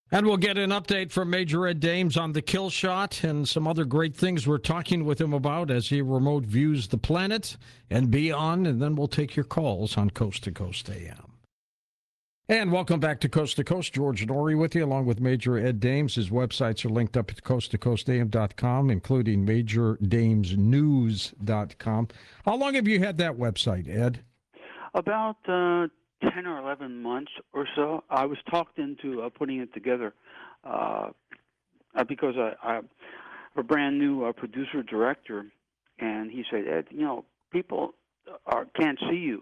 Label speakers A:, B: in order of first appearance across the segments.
A: And we'll get an update from Major Ed Dames on the kill shot and some other great things we're talking with him about as he remote views the planet and beyond. And then we'll take your calls on Coast to Coast AM. And welcome back to Coast. George Norrie with you, along with Major Ed Dames. His websites are linked up at coasttocoastam.com, including MajorDamesNews.com. How long have you had that website, Ed?
B: About 10 or 11 months or so. I was talked into putting it together because I have a brand new producer-director, and he said, Ed, people can't see you.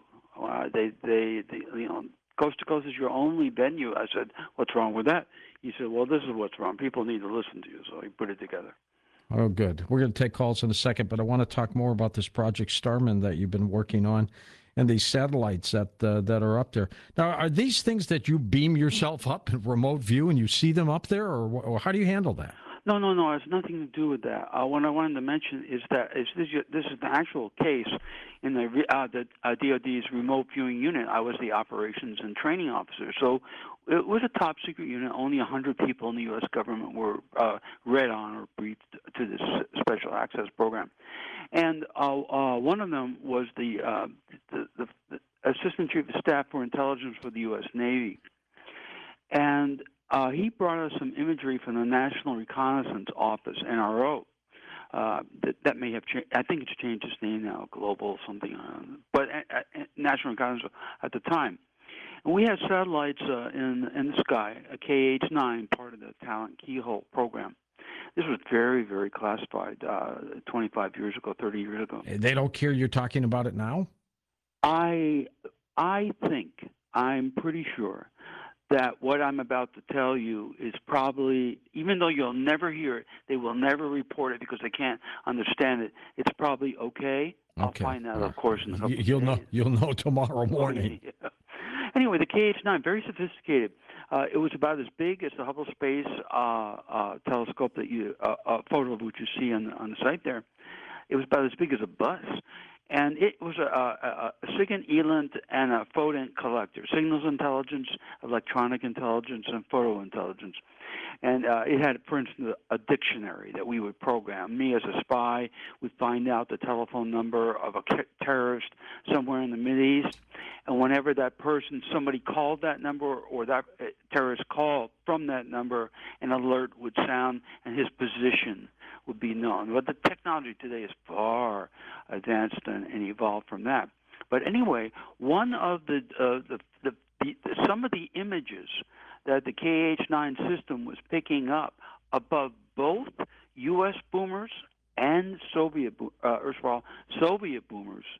B: Coast to Coast is your only venue. I said, what's wrong with that? He said, well, this is what's wrong. People need to listen to you. So he put it together.
A: Oh, good. We're going to take calls in a second, but I want to talk more about this Project Starman that you've been working on and these satellites that are up there. Now, are these things that you beam yourself up in remote view and you see them up there, or how do you handle that?
B: No. It has nothing to do with that. What I wanted to mention is that this is the actual case in the DoD's remote viewing unit. I was the operations and training officer, so it was a top secret unit. Only 100 people in the U.S. government were read on or briefed to this special access program, and one of them was the Assistant Chief of Staff for Intelligence for the U.S. Navy, and he brought us some imagery from the National Reconnaissance Office, NRO. That may have changed. I think it's changed its name now, Global something. But National Reconnaissance at the time. And we had satellites in the sky, a KH-9, part of the Talent Keyhole program. This was very, very classified 25 years ago, 30 years ago.
A: They don't care you're talking about it now?
B: I think, I'm pretty sure, that what I'm about to tell you is probably, even though you'll never hear it, they will never report it because they can't understand it. It's probably okay. I'll find out, of course, in a couple of days.
A: You'll know tomorrow morning.
B: Yeah. Anyway, the KH-9, very sophisticated. It was about as big as the Hubble Space Telescope photo of which you see on the site there. It was about as big as a bus. And it was a SIGINT, ELINT, and a PHOTONT collector, signals intelligence, electronic intelligence, and photo intelligence. And it had, for instance, a dictionary that we would program. Me as a spy would find out the telephone number of a terrorist somewhere in the Mideast, and whenever that person, somebody called that number or that terrorist called from that number, an alert would sound and his position would be known. But the technology today is far advanced and evolved from that. But anyway, one of some of the images that the KH-9 system was picking up above both U.S. boomers and Soviet boomers,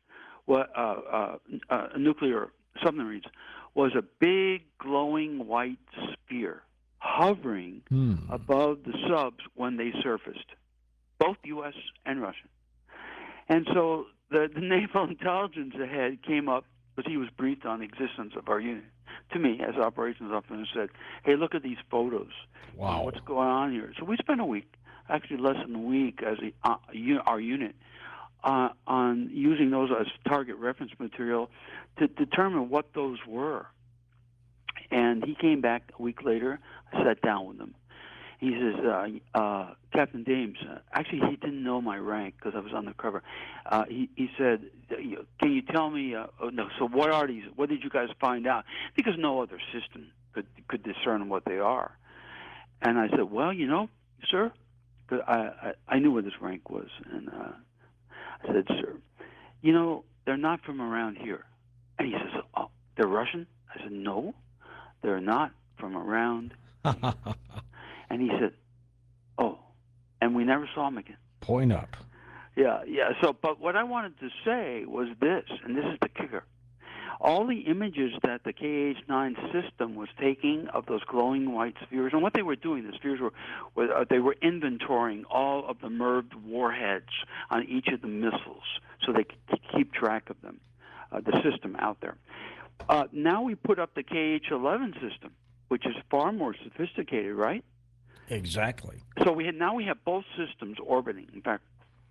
B: nuclear submarines, was a big glowing white sphere hovering above the subs when they surfaced, both U.S. and Russian. And so the naval intelligence head came up, because he was briefed on the existence of our unit, to me as operations officer, and said, hey, look at these photos.
A: Wow.
B: What's going on here? So we spent a week, actually less than a week, as our unit, on using those as target reference material to determine what those were. And he came back a week later. I sat down with him. He says, Captain Dames, actually he didn't know my rank because I was on the cover. He said, can you tell me, so what are these? What did you guys find out? Because no other system could discern what they are. And I said, well, sir, cause I knew what this rank was. And I said, sir, they're not from around here. And he says, oh, they're Russian? I said, no, they're not from around here. And he said, oh, and we never saw him again.
A: Point up.
B: Yeah. So, but what I wanted to say was this, and this is the kicker. All the images that the KH-9 system was taking of those glowing white spheres, and what they were doing, the spheres they were inventorying all of the MIRV warheads on each of the missiles so they could keep track of them, the system out there. Now we put up the KH-11 system, which is far more sophisticated, right?
A: Exactly.
B: So we have both systems orbiting. In fact,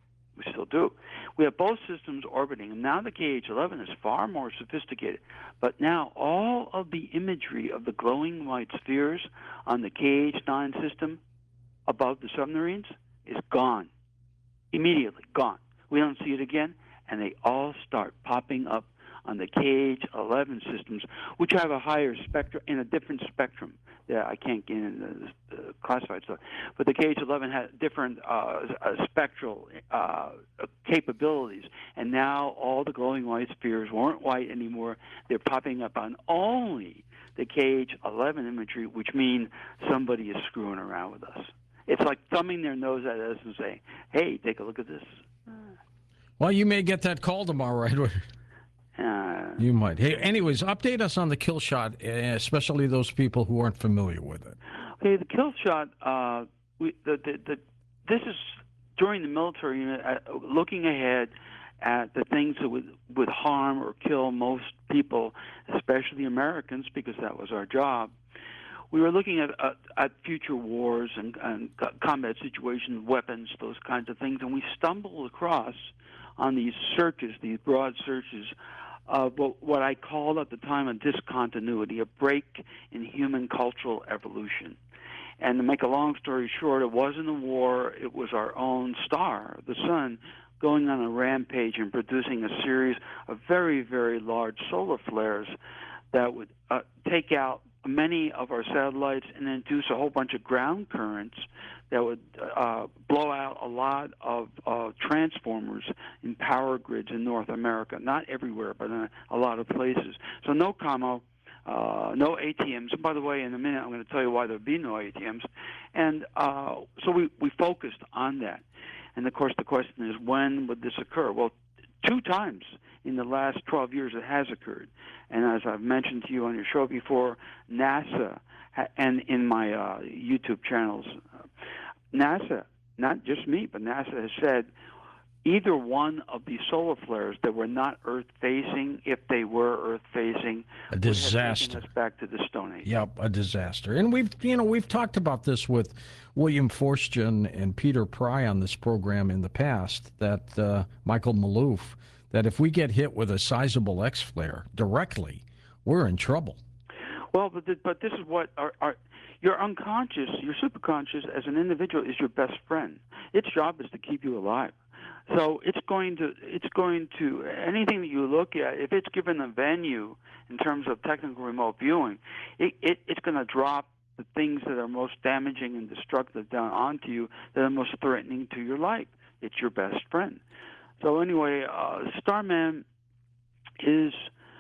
B: we still do. We have both systems orbiting, and now the KH-11 is far more sophisticated. But now all of the imagery of the glowing white spheres on the KH-9 system above the submarines is gone. Immediately gone. We don't see it again, and they all start popping up on the KH-11 systems, which have a higher spectrum, in a different spectrum. Yeah, I can't get into the classified stuff, but the KH-11 has different spectral capabilities, and now all the glowing white spheres weren't white anymore. They're popping up on only the KH-11 imagery, which means somebody is screwing around with us. It's like thumbing their nose at us and saying, hey, take a look at this.
A: Well, you may get that call tomorrow, Edward. You might. Hey, anyways, update us on the kill shot, especially those people who aren't familiar with it.
B: Okay, the kill shot. This is during the military unit, looking ahead at the things that would harm or kill most people, especially Americans, because that was our job. We were looking at future wars and combat situations, weapons, those kinds of things, and we stumbled across on these searches, these broad searches, of what I called at the time a discontinuity, a break in human cultural evolution. And to make a long story short, it wasn't a war, it was our own star, the sun, going on a rampage and producing a series of very, very large solar flares that would take out many of our satellites and induce a whole bunch of ground currents that would blow out a lot of transformers in power grids in North America. Not everywhere, but in a lot of places. So no commo, no ATMs. And by the way, in a minute I'm going to tell you why there would be no ATMs. And so we focused on that. And of course the question is, when would this occur? Well, 2 times in the last 12 years it has occurred. And as I've mentioned to you on your show before, NASA and in my YouTube channels, NASA, not just me, but NASA has said either one of these solar flares that were not Earth-facing, if they were Earth-facing,
A: a disaster.
B: Would have taken us back to the Stone Age.
A: Yep, a disaster. And we've talked about this with William Forstchen and Peter Pry on this program in the past, that Michael Maloof, that if we get hit with a sizable X flare directly, we're in trouble.
B: Well, but this is what your unconscious, your superconscious as an individual is your best friend. Its job is to keep you alive. So it's going to anything that you look at, if it's given a venue in terms of technical remote viewing, it's going to drop the things that are most damaging and destructive down onto you, that are most threatening to your life. It's your best friend. So anyway, Starman is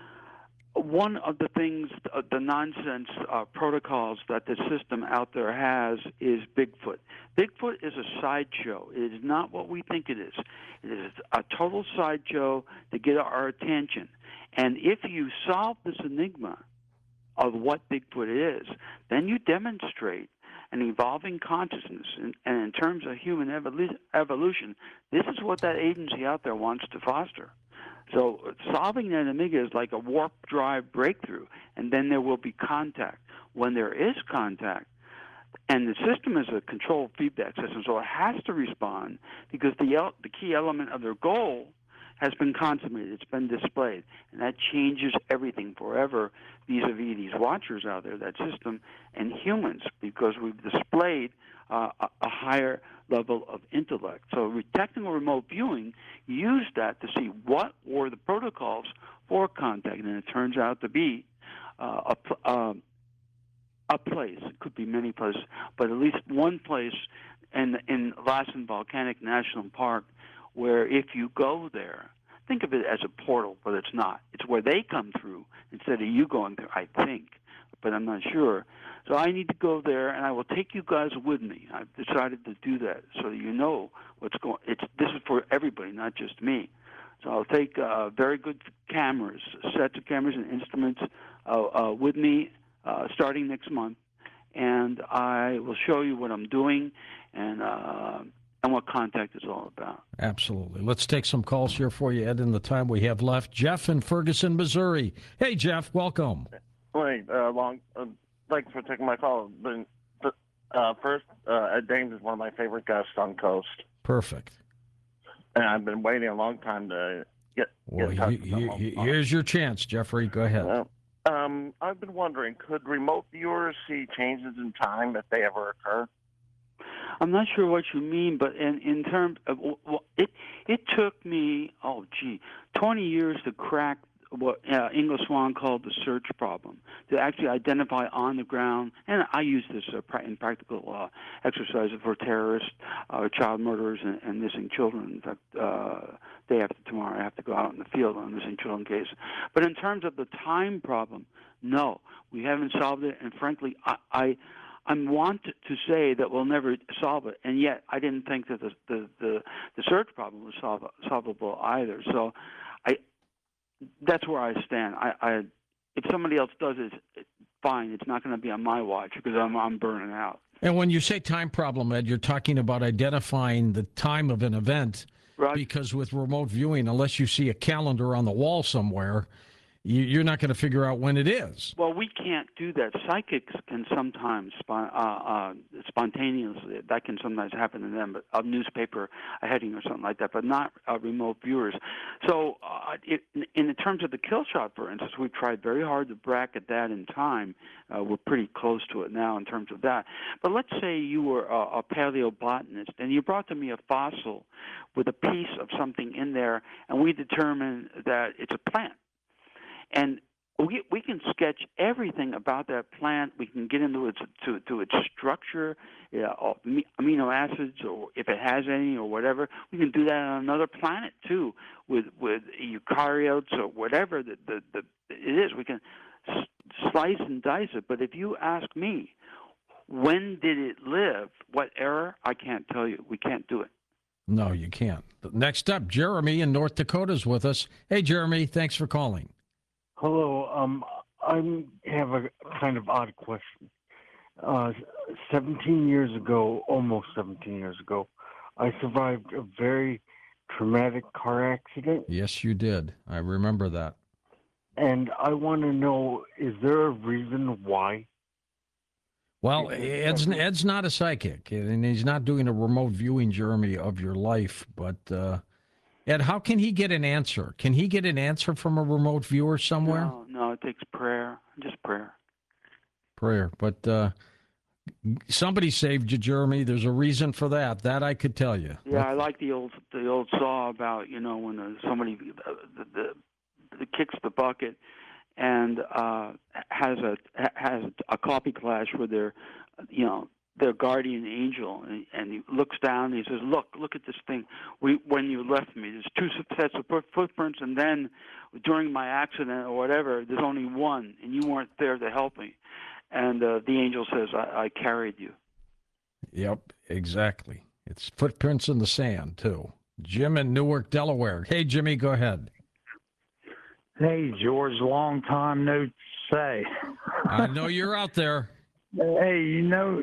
B: one of the things, the nonsense protocols that the system out there has is Bigfoot. Bigfoot is a sideshow. It is not what we think it is. It is a total sideshow to get our attention. And if you solve this enigma of what Bigfoot is, then you demonstrate an evolving consciousness. And in terms of human evolution, this is what that agency out there wants to foster. So solving that enigma is like a warp drive breakthrough, and then there will be contact. When there is contact, and the system is a controlled feedback system, so it has to respond because the key element of their goal has been consummated. It's been displayed, and that changes everything forever vis-a-vis these watchers out there, that system, and humans, because we've displayed a higher level of intellect. So technical remote viewing used that to see what were the protocols for contact, and it turns out to be a place. It could be many places, but at least one place in Lassen Volcanic National Park where if you go there, think of it as a portal, but it's not. It's where they come through instead of you going there, I think, but I'm not sure. So I need to go there, and I will take you guys with me. I've decided to do that so that you know what's going. This is for everybody, not just me. So I'll take very good cameras, sets of cameras and instruments with me starting next month, and I will show you what I'm doing and what contact is all about.
A: Absolutely. Let's take some calls here for you, Ed, in the time we have left. Jeff in Ferguson, Missouri. Hey, Jeff, welcome.
C: Wait, thanks for taking my call. First, Ed Dames is one of my favorite guests on Coast.
A: Perfect.
C: and I've been waiting a long time to get
A: Well,
C: in touch with them.
A: here's your chance, Jeffrey. Go ahead.
C: Well, I've been wondering, could remote viewers see changes in time if they ever occur?
B: I'm not sure what you mean, but in terms of it took me 20 years to crack what Ingo Swann called the search problem, to actually identify on the ground, and I use this in practical exercises for terrorists, child murderers, and missing children. In fact, day after tomorrow, I have to go out in the field on missing children case. But in terms of the time problem, no, we haven't solved it, and frankly, I want to say that we'll never solve it, and yet I didn't think that the search problem was solvable either. So, that's where I stand. If somebody else does it, fine. It's not going to be on my watch because I'm burning out.
A: And when you say time problem, Ed, you're talking about identifying the time of an event.
B: Right.
A: Because with remote viewing, unless you see a calendar on the wall somewhere, you're not going to figure out when it is.
B: Well, we can't do that. Psychics can sometimes spontaneously. That can sometimes happen to them, but a newspaper, a heading or something like that, but not remote viewers. So in terms of the kill shot, for instance, we've tried very hard to bracket that in time. We're pretty close to it now in terms of that. But let's say you were a paleobotanist and you brought to me a fossil with a piece of something in there, and we determined that it's a plant. And we can sketch everything about that plant. We can get into its structure, amino acids, or if it has any, or whatever. We can do that on another planet too, with eukaryotes or whatever it is. We can slice and dice it. But if you ask me, when did it live? What era? I can't tell you. We can't do it.
A: No, you can't. Next up, Jeremy in North Dakota is with us. Hey, Jeremy, thanks for calling.
D: Hello. I have a kind of odd question. 17 years ago, almost 17 years ago, I survived a very traumatic car accident.
A: Yes, you did. I remember that.
D: And I want to know, is there a reason why?
A: Well, Ed's not a psychic, and he's not doing a remote viewing, Jeremy, of your life, but... Ed, how can he get an answer? Can he get an answer from a remote viewer somewhere?
B: No, it takes prayer, just prayer.
A: Prayer, but somebody saved you, Jeremy. There's a reason for that. That I could tell you.
B: Yeah, I like the old saw about when somebody kicks the bucket and has a coffee clash with their guardian angel, and he looks down and he says, look at this thing. When you left me, there's two sets of footprints, and then during my accident or whatever, there's only one, and you weren't there to help me. And the angel says, I carried you.
A: Yep, exactly. It's footprints in the sand, too. Jim in Newark, Delaware. Hey, Jimmy, go ahead.
E: Hey, George, long time no say.
A: I know you're out there.
E: Hey,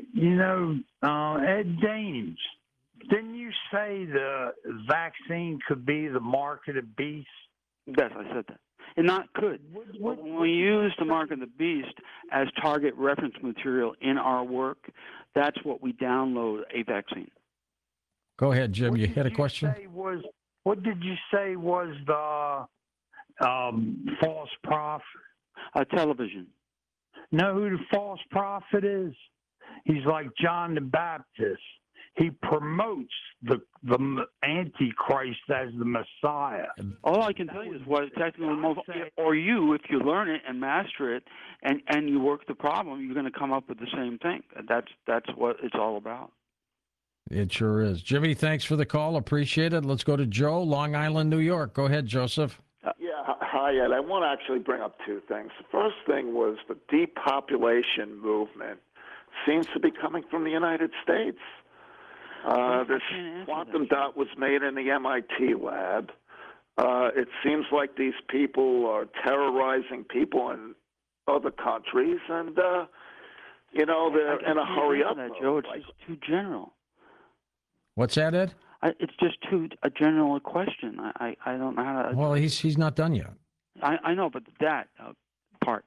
E: Ed Dames, didn't you say the vaccine could be the mark of the beast?
B: Yes, I said that. And not could. When we use the mark of the beast as target reference material in our work, that's what we download a vaccine.
A: Go ahead, Jim. You had a question?
E: What did you say was the false prophet?
B: Television.
E: Know who the false prophet is? He's like John the Baptist. He promotes the Antichrist as the Messiah.
B: All I can tell you is what technically or you, if you learn it and master it, and you work the problem, you're going to come up with the same thing. That's what it's all about.
A: It sure is. Jimmy, thanks for the call. Appreciate it. Let's go to Joe, Long Island, New York. Go ahead, Joseph.
F: Hi, Ed. I want to actually bring up two things. The first thing was the depopulation movement seems to be coming from the United States. This quantum dot was made in the MIT lab. It seems like these people are terrorizing people in other countries, and they're in a hurry up.
B: Joe, it's just too general.
A: What's that, Ed?
B: It's just too a general question. I don't know how to.
A: Well, he's not done yet.
B: I know, but that part.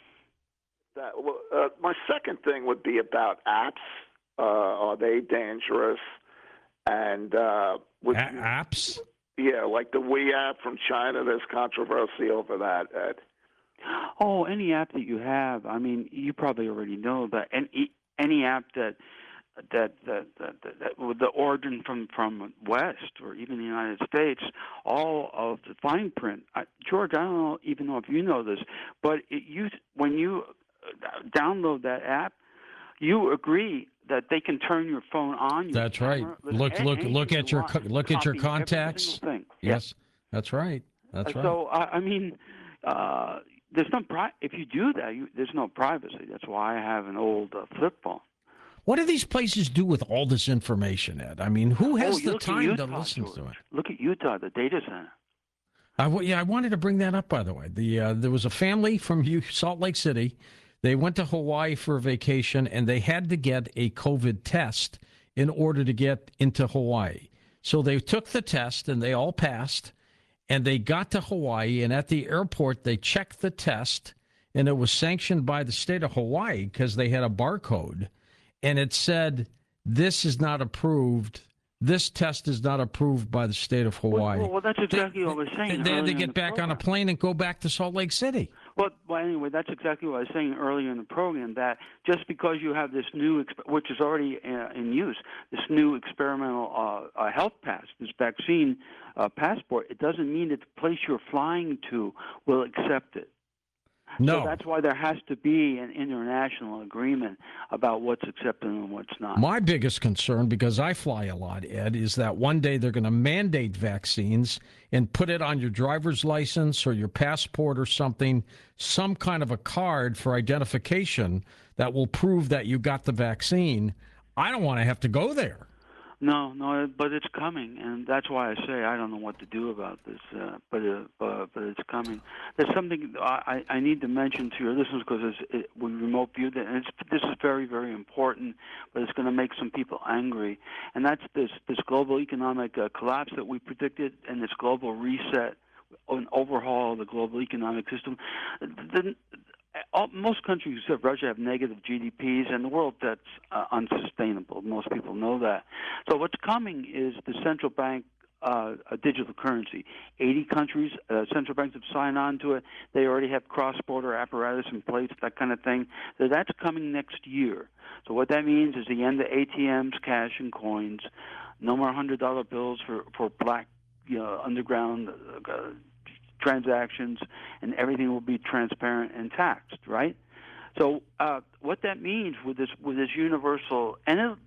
F: My second thing would be about apps. Are they dangerous? And
A: apps?
F: Yeah, like the We app from China. There's controversy over that, Ed.
B: Oh, any app that you have. I mean, you probably already know that any app that with the origin from West or even the United States, all of the fine print. George, I don't even know if you know this, but when you download that app, you agree that they can turn your phone on.
A: That's right. Look at your contacts. Yes, that's right. That's right.
B: So I mean, there's no if you do that, there's no privacy. That's why I have an old flip phone.
A: What do these places do with all this information, Ed? I mean, who has the time to listen to it?
B: Look at Utah, the data center.
A: I wanted to bring that up, by the way. There was a family from Salt Lake City. They went to Hawaii for a vacation, and they had to get a COVID test in order to get into Hawaii. So they took the test, and they all passed, and they got to Hawaii, and at the airport, they checked the test, and it was sanctioned by the state of Hawaii because they had a barcode. And it said, this is not approved. This test is not approved by the state of Hawaii.
B: Well, that's exactly what I was saying.
A: They had to get back on a plane and go back to Salt Lake City.
B: Well, anyway, that's exactly what I was saying earlier in the program, that just because you have this new, which is already in use, this new experimental health pass, this vaccine passport, it doesn't mean that the place you're flying to will accept it.
A: No.
B: So that's why there has to be an international agreement about what's accepted and what's not.
A: My biggest concern, because I fly a lot, Ed, is that one day they're going to mandate vaccines and put it on your driver's license or your passport or something, some kind of a card for identification that will prove that you got the vaccine. I don't want to have to go there.
B: No, but it's coming, and that's why I say I don't know what to do about this. But it's coming. There's something I need to mention to your listeners because we remote viewed it, and this is very, very important. But it's going to make some people angry, and that's this global economic collapse that we predicted, and this global reset, an overhaul of the global economic system. Most countries except Russia have negative GDPs, and the world that's unsustainable. Most people know that. So what's coming is the central bank a digital currency. 80 countries, central banks have signed on to it. They already have cross-border apparatus in place, that kind of thing. So that's coming next year. So what that means is the end of ATMs, cash, and coins. No more $100 bills for black, underground transactions, and everything will be transparent and taxed, right? So what that means with this universal, and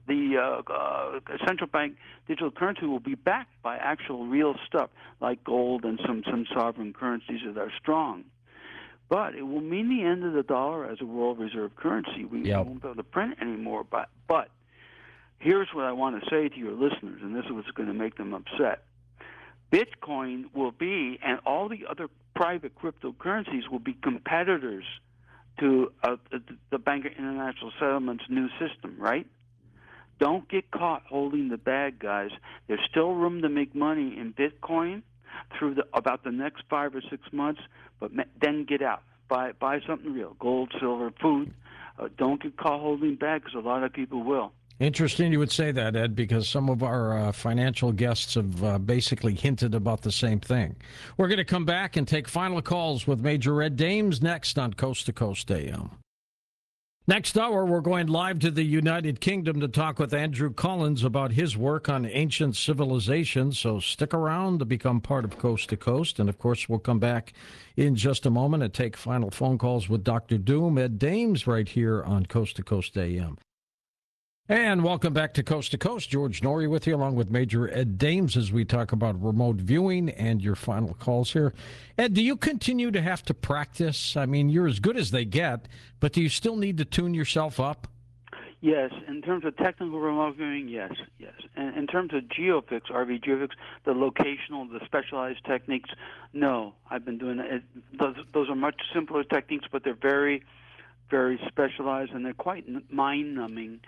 B: the central bank digital currency will be backed by actual real stuff like gold and some sovereign currencies that are strong. But it will mean the end of the dollar as a world reserve currency. We won't be able to print anymore. But here's what I want to say to your listeners, and this is what's going to make them upset. Bitcoin will be, and all the other private cryptocurrencies will be competitors to the Bank of International Settlements' new system, right? Don't get caught holding the bag, guys. There's still room to make money in Bitcoin through about the next 5 or 6 months, but then get out. Buy something real, gold, silver, food. Don't get caught holding back, because a lot of people will.
A: Interesting you would say that, Ed, because some of our financial guests have basically hinted about the same thing. We're going to come back and take final calls with Major Ed Dames next on Coast to Coast AM. Next hour, we're going live to the United Kingdom to talk with Andrew Collins about his work on ancient civilizations. So stick around to become part of Coast to Coast. And, of course, we'll come back in just a moment and take final phone calls with Dr. Doom, Ed Dames, right here on Coast to Coast AM. And welcome back to Coast. George Noory with you, along with Major Ed Dames, as we talk about remote viewing and your final calls here. Ed, do you continue to have to practice? I mean, you're as good as they get, but do you still need to tune yourself up?
B: Yes. In terms of technical remote viewing, yes. And in terms of GeoFix, RV GeoFix, the locational, the specialized techniques, no. I've been doing it. Those are much simpler techniques, but they're very, very specialized, and they're quite mind-numbing.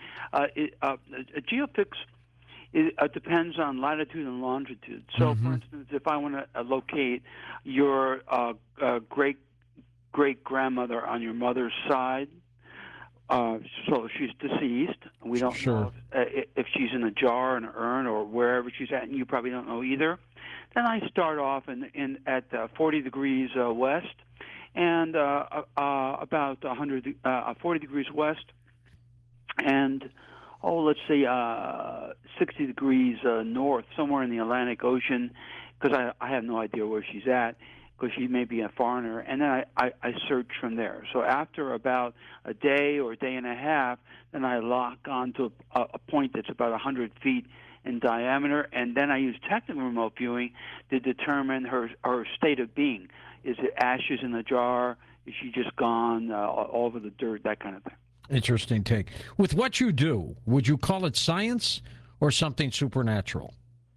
B: GeoFix depends on latitude and longitude. So, for instance, if I want to locate your great-grandmother on your mother's side, so she's deceased, we don't know if she's in a jar, in an urn, or wherever she's at, and you probably don't know either. Then I start off at 40 degrees west, and about 40 degrees west, and let's say 60 degrees north, somewhere in the Atlantic Ocean, because I have no idea where she's at, because she may be a foreigner, and then I search from there. So after about a day or a day and a half, then I lock onto a point that's about 100 feet in diameter, and then I use technical remote viewing to determine her state of being. Is it ashes in the jar? Is she just gone all over the dirt? That kind of thing.
A: Interesting take. With what you do, would you call it science or something supernatural?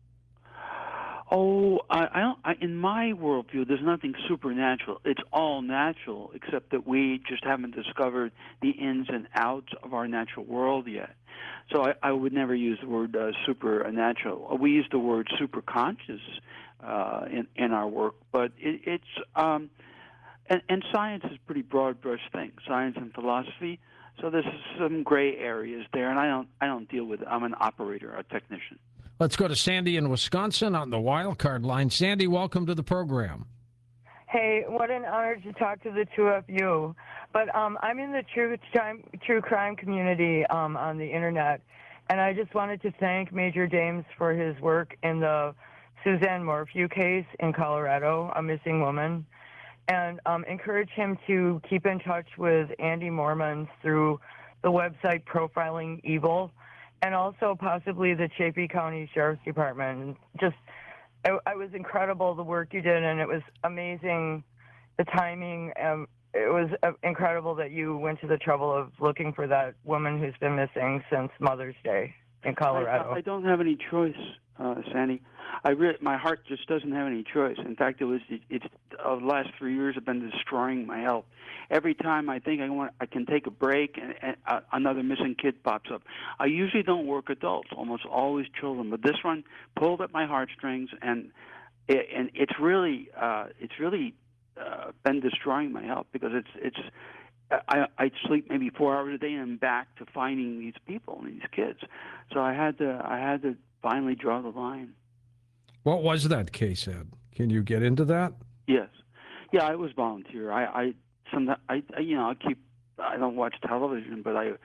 B: Oh, in my worldview, there's nothing supernatural. It's all natural, except that we just haven't discovered the ins and outs of our natural world yet. So I would never use the word supernatural. We use the word superconscious in our work, but it's and science is a pretty broad brush thing. Science and philosophy. So there's some gray areas there, and I don't deal with it. I'm an operator, a technician.
A: Let's go to Sandy in Wisconsin on the wild card line. Sandy, welcome to the program.
G: Hey, what an honor to talk to the two of you. But I'm in the true crime community on the internet, and I just wanted to thank Major Dames for his work in the Suzanne Morphew case in Colorado, a missing woman, and encourage him to keep in touch with Andy Mormons through the website Profiling Evil, and also possibly the Chaffee County Sheriff's Department. Just, it was incredible, the work you did, and it was amazing, the timing. It was incredible that you went to the trouble of looking for that woman who's been missing since Mother's Day in Colorado.
B: I don't have any choice, Sandy. My heart just doesn't have any choice. In fact, it's the last 3 years have been destroying my health. Every time I think I can take a break, and another missing kid pops up. I usually don't work adults, almost always children, but this one pulled at my heartstrings, and it's really been destroying my health, because I sleep maybe 4 hours a day and I'm back to finding these people and these kids. So I had to finally draw the line.
A: What was that case, Ed? Can you get into that?
B: Yes. Yeah, I was volunteer. I don't watch television, but I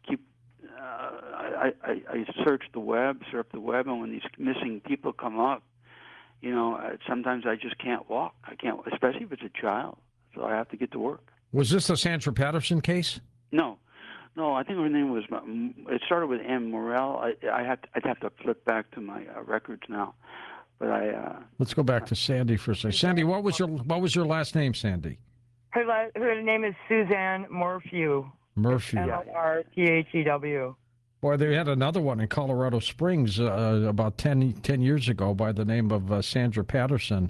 B: search the web, and when these missing people come up, sometimes I just can't walk. I can't, especially if it's a child. So I have to get to work.
A: Was this the Sandra Patterson case?
B: No, I think her name was. It started with M. Morrell. I'd have to flip back to my records now, but
A: Let's go back to Sandy for a second. Sandy, what was your last name, Sandy?
G: Her name is Suzanne Morphew.
A: Murphy.
G: Morphew.
A: Boy, they had another one in Colorado Springs about 10 years ago by the name of Sandra Patterson.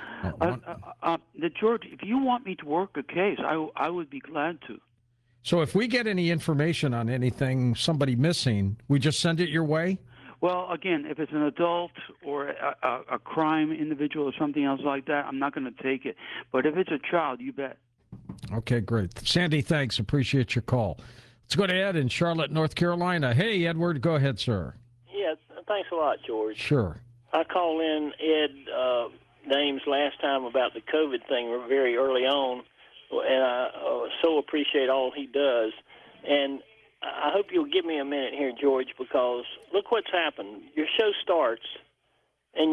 B: George, if you want me to work a case, I would be glad to.
A: So if we get any information on anything, somebody missing, we just send it your way?
B: Well, again, if it's an adult or a crime individual or something else like that, I'm not going to take it. But if it's a child, you bet.
A: Okay, great. Sandy, thanks. Appreciate your call. Let's go to Ed in Charlotte, North Carolina. Hey, Edward, go ahead, sir.
H: Yeah, thanks a lot, George.
A: Sure.
H: I called in Ed Dames last time about the COVID thing very early on, and I so appreciate all he does. And I hope you'll give me a minute here, George, because look what's happened. Your show starts, and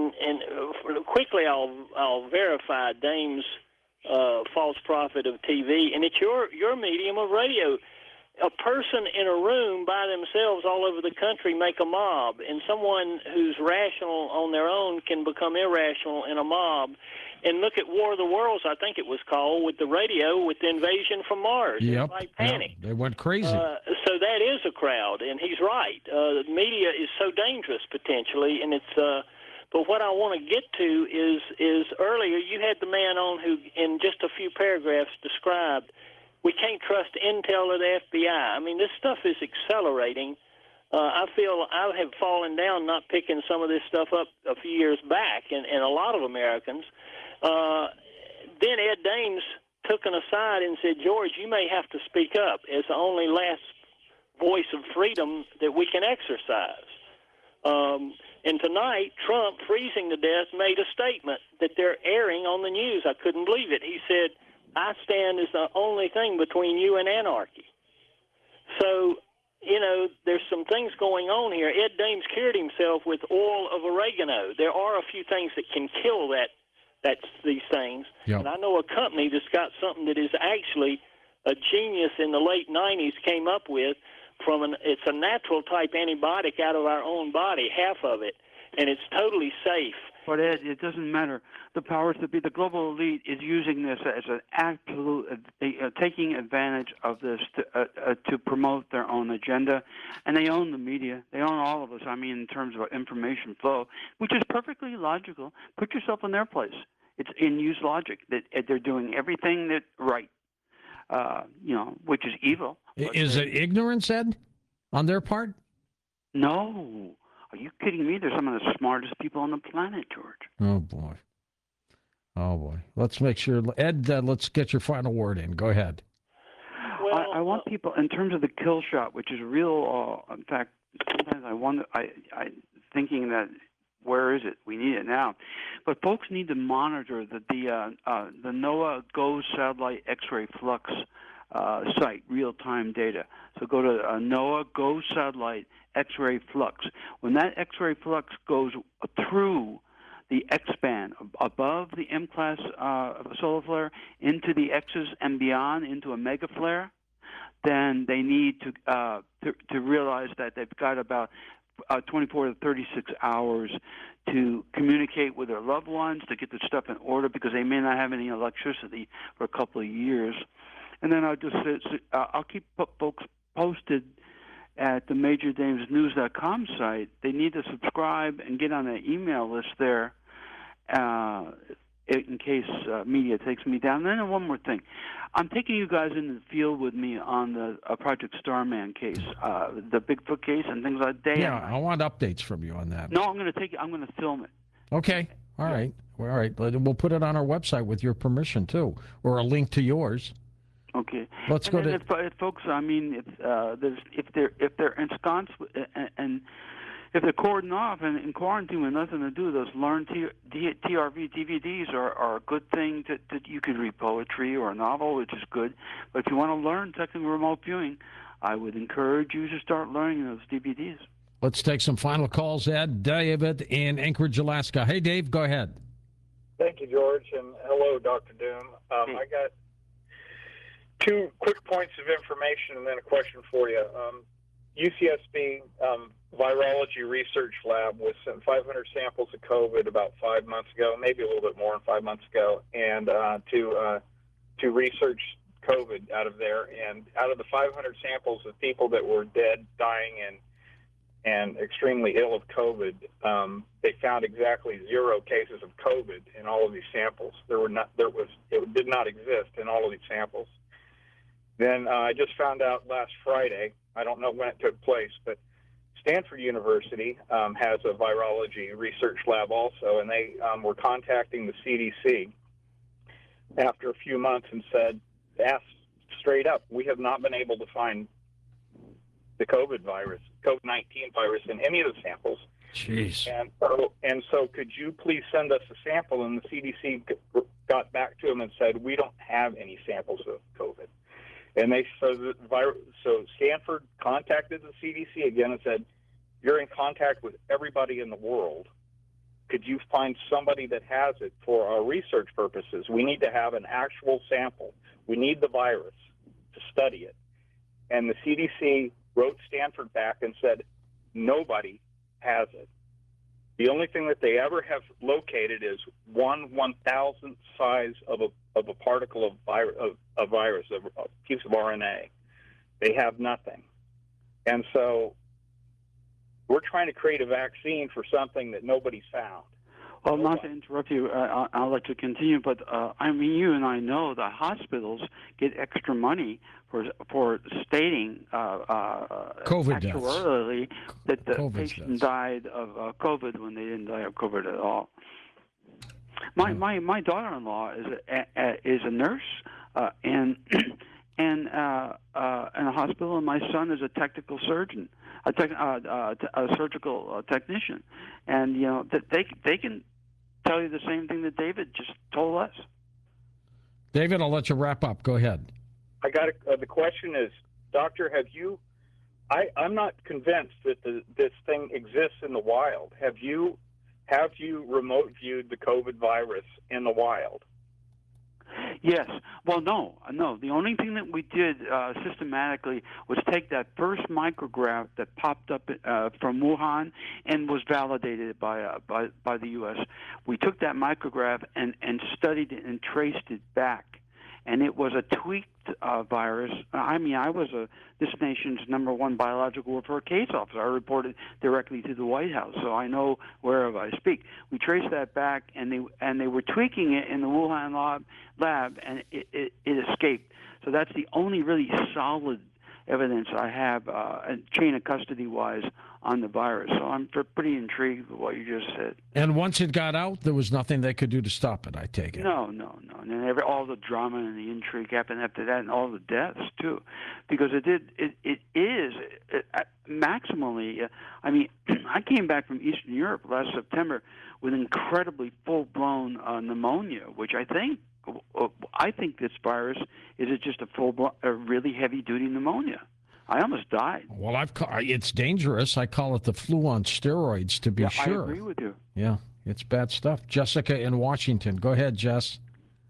H: quickly I'll verify Dames' false prophet of TV, and it's your medium of radio. A person in a room by themselves all over the country make a mob, and someone who's rational on their own can become irrational in a mob. And look at War of the Worlds, I think it was called, with the radio, with the invasion from Mars.
A: Yep.
H: Like panic.
A: Yep. They went crazy.
H: So that is a crowd, and he's right. The media is so dangerous potentially, and it's. But what I want to get to is earlier you had the man on who, in just a few paragraphs, described we can't trust intel or the FBI. I mean, this stuff is accelerating. I feel I have fallen down not picking some of this stuff up a few years back, and a lot of Americans. Then Ed Dames took an aside and said, George, you may have to speak up as the only last voice of freedom that we can exercise. And tonight, Trump, freezing to death, made a statement that they're airing on the news. I couldn't believe it. He said, I stand as the only thing between you and anarchy. So, there's some things going on here. Ed Dames cured himself with oil of oregano. There are a few things that can kill these things.
A: Yep.
H: And I know a company that's got something that is actually a genius in the late 90s came up with it's a natural type antibiotic out of our own body, half of it, and it's totally safe.
B: But Ed, it doesn't matter. The powers that be, the global elite, is using this as an absolute, taking advantage of this to promote their own agenda, and they own the media. They own all of us. I mean, in terms of information flow, which is perfectly logical. Put yourself in their place. It's in use logic that they're doing everything that right, which is evil.
A: Is it ignorance, Ed, on their part?
B: No. Are you kidding me? They're some of the smartest people on the planet, George.
A: Oh, boy. Oh, boy. Let's make sure. Ed, let's get your final word in. Go ahead.
H: Well,
B: I want people, in terms of the kill shot, which is real, in fact, sometimes I wonder, I thinking that, where is it? We need it now. But folks need to monitor the NOAA GO satellite X-ray flux site, real-time data. So go to NOAA GO satellite X-ray flux. When that X-ray flux goes through the X-band, above the M-class solar flare, into the X's and beyond, into a mega flare, then they need to realize that they've got about 24 to 36 hours to communicate with their loved ones, to get the stuff in order, because they may not have any electricity for a couple of years. And then I'll keep folks posted at the MajorDamesNews.com site. They need to subscribe and get on the email list there in case media takes me down. And then one more thing. I'm taking you guys in the field with me on the Project Starman case, the Bigfoot case and things like that.
A: Yeah, I want updates from you on that.
B: No, I'm going to film it.
A: Okay. All right. All right. We'll put it on our website with your permission, too, or a link to yours.
B: Okay.
A: Let's go to
B: folks. I mean, if they're ensconced and if they're cordoned off and in quarantine with nothing to do, those Learn TRV DVDs are a good thing that you could read poetry or a novel, which is good. But if you want to learn technical remote viewing, I would encourage you to start learning those DVDs.
A: Let's take some final calls, Ed. David in Anchorage, Alaska. Hey, Dave, go ahead.
I: Thank you, George, and hello, Dr. Doom. I got 2 quick points of information and then a question for you. UCSB Virology Research Lab was sent 500 samples of COVID about 5 months ago, maybe a little bit more than 5 months ago, and to research COVID out of there. And out of the 500 samples of people that were dead, dying, and extremely ill of COVID, they found exactly 0 cases of COVID in all of these samples. It did not exist in all of these samples. Then I just found out last Friday, I don't know when it took place, but Stanford University has a virology research lab also, and they were contacting the CDC after a few months and asked straight up, we have not been able to find the COVID-19 virus in any of the samples.
A: Jeez.
I: And so could you please send us a sample? And the CDC got back to them and said, we don't have any samples of COVID. And so Stanford contacted the CDC again and said, you're in contact with everybody in the world. Could you find somebody that has it for our research purposes? We need to have an actual sample. We need the virus to study it. And the CDC wrote Stanford back and said, nobody has it. The only thing that they ever have located is 1/1000th size of a particle of a virus, a piece of RNA. They have nothing. And so we're trying to create a vaccine for something that nobody's found.
B: Well, not to interrupt you, I'll let you continue, but I mean, you and I know that hospitals get extra money for stating actuarially that the
A: COVID
B: patient died of COVID when they didn't die of COVID at all. My daughter-in-law is a nurse, and and in a hospital, and my son is a technical surgeon, a surgical technician, and you know that they can tell you the same thing that David just told us.
A: David, I'll let you wrap up. Go ahead.
I: I got the question is, Doctor, have you? I'm not convinced that this thing exists in the wild. Have you remote viewed the COVID virus in the wild?
B: Yes. Well, no. The only thing that we did systematically was take that first micrograph that popped up from Wuhan and was validated by the U.S. We took that micrograph and studied it and traced it back, and it was a tweaked virus. I mean, I was this nation's #1 biological warfare case officer. I reported directly to the White House, so I know wherever I speak. We traced that back, and they were tweaking it in the Wuhan lab, and it escaped. So that's the only really solid evidence I have, chain of custody-wise, on the virus. So I'm pretty intrigued with what you just said.
A: And once it got out, there was nothing they could do to stop it, I take it.
B: No. And then all the drama and the intrigue happened after that, and all the deaths, too. Because it is maximally, I mean, I came back from Eastern Europe last September with incredibly full-blown pneumonia, which I think this virus is just a really heavy-duty pneumonia. I almost died.
A: Well, it's dangerous. I call it the flu on steroids, to be sure.
B: I agree with you.
A: Yeah, it's bad stuff. Jessica in Washington. Go ahead, Jess.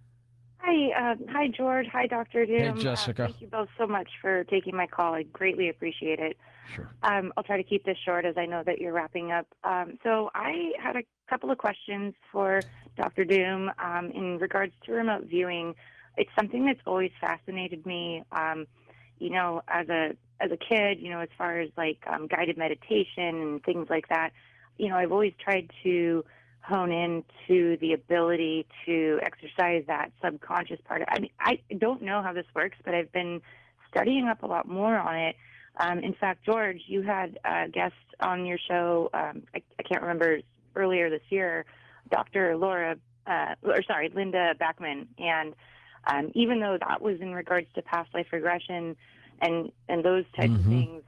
J: Hi, George. Hi, Dr. Doom.
A: Hey, Jessica.
J: Thank you both so much for taking my call. I greatly appreciate it.
A: Sure.
J: I'll try to keep this short as I know that you're wrapping up. So I had a couple of questions for Dr. Doom in regards to remote viewing. It's something that's always fascinated me. You know, as a kid, you know, as far as like guided meditation and things like that, you know, I've always tried to hone into the ability to exercise that subconscious part. I mean, I don't know how this works, but I've been studying up a lot more on it. In fact, George, you had a guest on your show, I can't remember, earlier this year, Dr. Linda Backman. And even though that was in regards to past life regression and those types of things,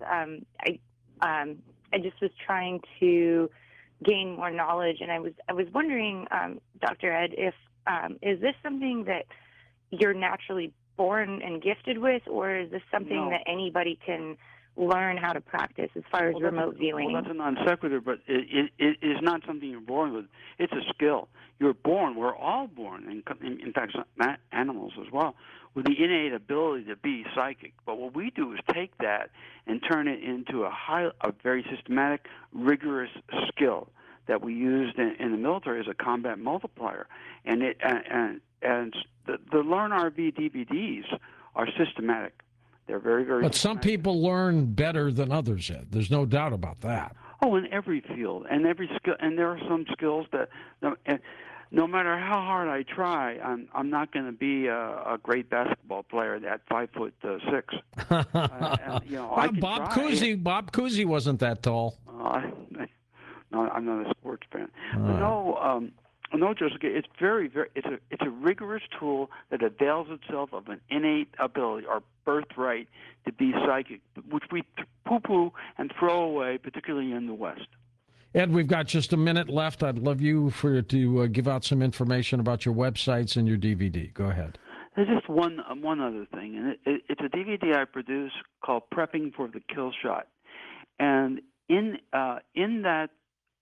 J: I just was trying to gain more knowledge, and I was wondering, Dr. Ed, if is this something that you're naturally born and gifted with, or is this something that anybody can learn how to practice as far as remote viewing?
B: Well, that's a non sequitur, but it is not something you're born with. It's a skill. You're born. We're all born, and in fact, animals as well, with the innate ability to be psychic. But what we do is take that and turn it into a very systematic, rigorous skill that we used in the military as a combat multiplier. And the Learn RV DVDs are systematic. They're very, very.
A: But some people learn better than others, Ed. There's no doubt about that.
B: Oh, in every field and every skill, and there are some skills that, no matter how hard I try, I'm not going to be a great basketball player at 5'6". You know,
A: Bob Cousy wasn't that tall.
B: No, I'm not a sports fan. But no, Jessica. It's it's a rigorous tool that avails itself of an innate ability or birthright to be psychic, which we poo-poo and throw away, particularly in the West.
A: Ed, we've got just a minute left. I'd love you to give out some information about your websites and your DVD. Go ahead.
B: There's just one other thing, and it's a DVD I produce called "Prepping for the Kill Shot," and in that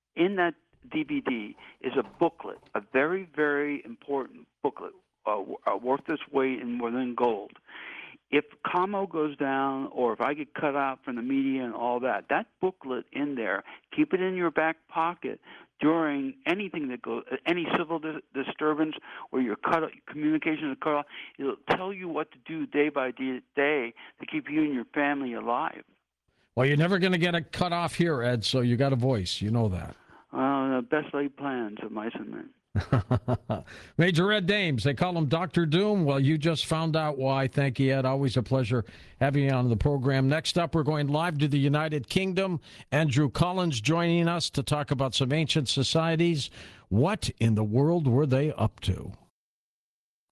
B: DVD is a booklet, a very, very important booklet, worth its weight in more than gold. If Como goes down, or if I get cut out from the media and all that booklet in there, keep it in your back pocket during anything that goes, any civil disturbance or your communication is cut off. It'll tell you what to do day by day to keep you and your family alive.
A: Well, you're never going to get a cut off here, Ed, so you got a voice. You know that.
B: The best laid plans of mice and men.
A: Major Ed Dames, they call him Dr. Doom. Well, you just found out why. Thank you, Ed. Always a pleasure having you on the program. Next up, we're going live to the United Kingdom. Andrew Collins joining us to talk about some ancient societies. What in the world were they up to?